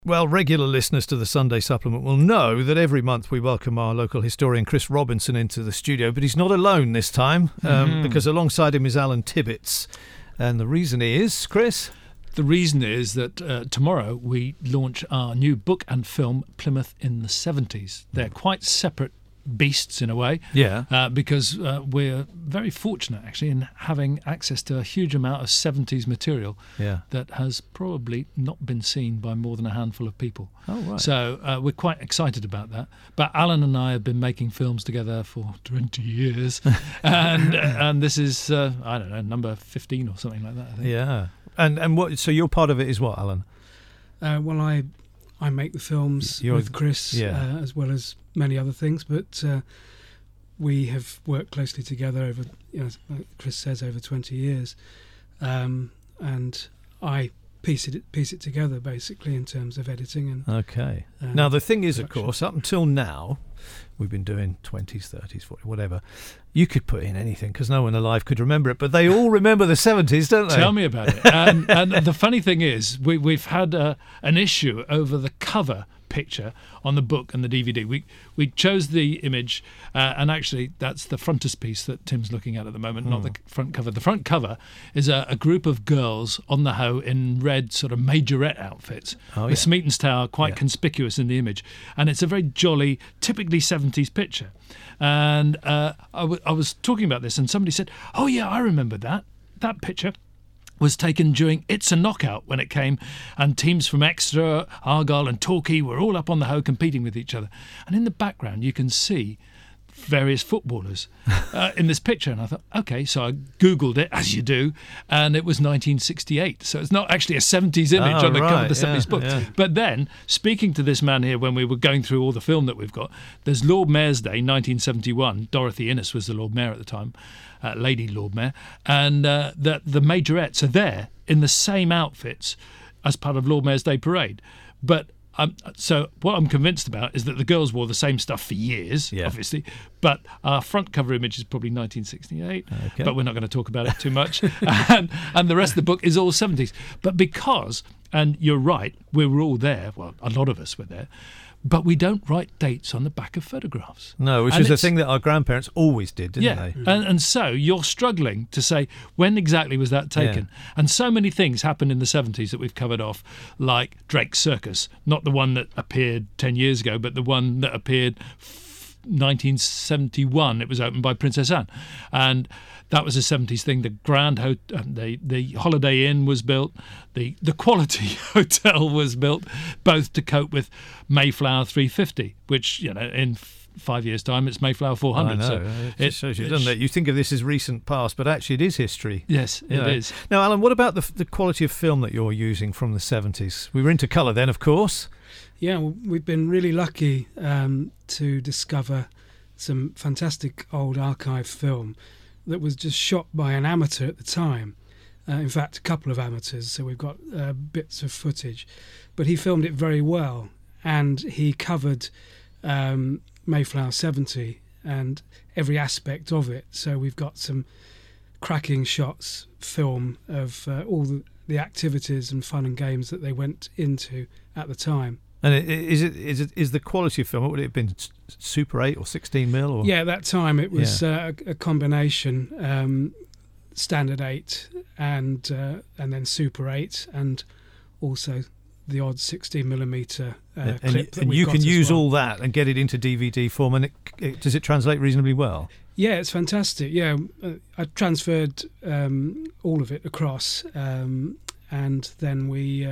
Well, regular listeners to the Sunday Supplement will know that every month we welcome our local historian Chris Robinson into the studio, but he's not alone this time because alongside him is Alan Tibbets. And the reason is, Chris? The reason is that tomorrow we launch our new book and film, Plymouth in the 70s. They're quite separate beasts in a way, because we're very fortunate actually in having access to a huge amount of 70s material that has probably not been seen by more than a handful of people. Oh, right. So we're quite excited about that. But Alan and I have been making films together for 20 years, and this is I don't know, number 15 or something like that, I think. Yeah. And what? So your part of it is what, Alan? Well, I make the films with Chris, as well as many other things, but we have worked closely together over, like Chris says, over 20 years, and I piece it together basically in terms of editing and. Okay. Now the thing is, production. Of course, up until now, we've been doing 20s, 30s, 40s, whatever. You could put in anything because no one alive could remember it, but they all remember the 70s, don't they? Tell me about it. And the funny thing is, we've had an issue over the cover picture on the book and the DVD. We chose the image, and actually that's the frontispiece that Tim's looking at the moment, not the front cover. The front cover is a group of girls on the Hoe in red sort of majorette outfits, with Smeaton's Tower quite conspicuous in the image, and it's a very jolly, typically 70s picture. And I was talking about this, and somebody said, "Oh yeah, I remember that picture was taken during It's a Knockout when it came, and teams from Exeter, Argyle and Torquay were all up on the Hoe competing with each other. And in the background you can see various footballers in this picture." And I thought, okay, so I Googled it, as you do, and it was 1968. So it's not actually a 70s image on the cover of the 70s book. Yeah. But then, speaking to this man here when we were going through all the film that we've got, there's Lord Mayor's Day, 1971. Dorothy Innes was the Lord Mayor at the time, Lady Lord Mayor, and the majorettes are there in the same outfits as part of Lord Mayor's Day parade. But so what I'm convinced about is that the girls wore the same stuff for years, obviously, but our front cover image is probably 1968, but we're not going to talk about it too much. and the rest of the book is all 70s. But because, and you're right, we were all there, well, a lot of us were there, but we don't write dates on the back of photographs. No, which is a thing that our grandparents always did, didn't they? And so you're struggling to say, when exactly was that taken? Yeah. And so many things happened in the 70s that we've covered off, like Drake's Circus, not the one that appeared 10 years ago, but the one that appeared 1971. It was opened by Princess Anne. And that was a 70s thing. The Grand the Holiday Inn was built. The Quality Hotel was built, both to cope with Mayflower 350, which, in 5 years' time, it's Mayflower 400. I know. So it shows you, doesn't it? You think of this as recent past, but actually it is history. Yes, it is. Now, Alan, what about the quality of film that you're using from the 70s? We were into colour then, of course. Yeah, well, we've been really lucky to discover some fantastic old archive film that was just shot by an amateur at the time. In fact, a couple of amateurs, so we've got bits of footage. But he filmed it very well, and he covered Mayflower 70 and every aspect of it. So we've got some cracking shots, film of all the activities and fun and games that they went into at the time. And is the quality of film, what would it have been, Super 8 or 16mm? Or? Yeah, at that time it was a combination, Standard 8 and then Super 8, and also the odd 16mm clip. And you can use all that and get it into DVD form, and does it translate reasonably well? Yeah, it's fantastic. Yeah, I transferred all of it across, and then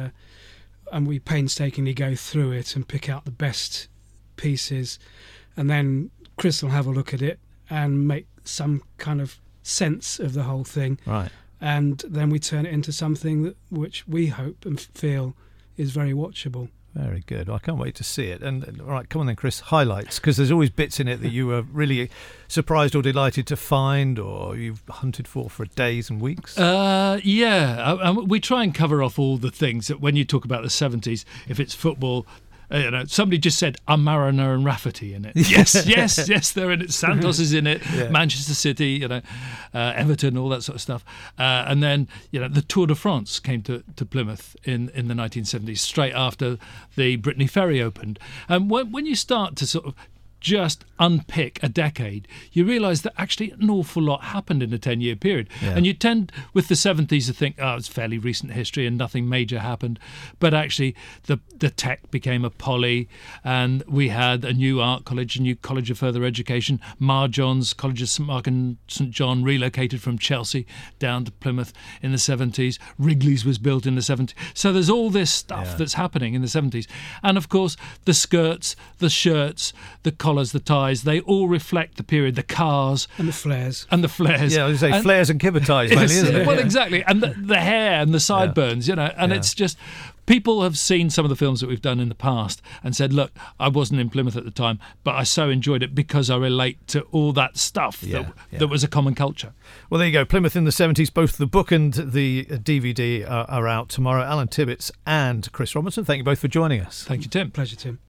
we painstakingly go through it and pick out the best pieces, and then Chris will have a look at it and make some kind of sense of the whole thing. Right. And then we turn it into something which we hope and feel is very watchable. Very good. Well, I can't wait to see it. And all right, come on then, Chris, highlights, because there's always bits in it that you were really surprised or delighted to find, or you've hunted for days and weeks. We try and cover off all the things that when you talk about the 70s, if it's football, somebody just said Mariner and Rafferty in it. Yes, they're in it. Santos is in it. Yeah. Manchester City, Everton, all that sort of stuff. And then the Tour de France came to Plymouth in the 1970s, straight after the Brittany Ferry opened. And when you start to sort of just unpick a decade, you realise that actually an awful lot happened in a 10-year period. Yeah. And you tend, with the 70s, to think, it's fairly recent history and nothing major happened. But actually, the Tech became a poly, and we had a new art college, a new college of further education. John's College of St Mark and St John relocated from Chelsea down to Plymouth in the 70s. Wrigley's was built in the 70s. So there's all this stuff that's happening in the 70s. And of course, the skirts, the shirts, the collars, the ties, they all reflect the period, the cars. And the flares. Yeah, I was going to say flares and kibber ties, mainly, isn't it? Well, exactly. And the hair and the sideburns, and it's just... People have seen some of the films that we've done in the past and said, look, I wasn't in Plymouth at the time, but I so enjoyed it because I relate to all that stuff that was a common culture. Well, there you go. Plymouth in the 70s. Both the book and the DVD are out tomorrow. Alan Tibbets and Chris Robinson, thank you both for joining us. Thank you, Tim. Pleasure, Tim.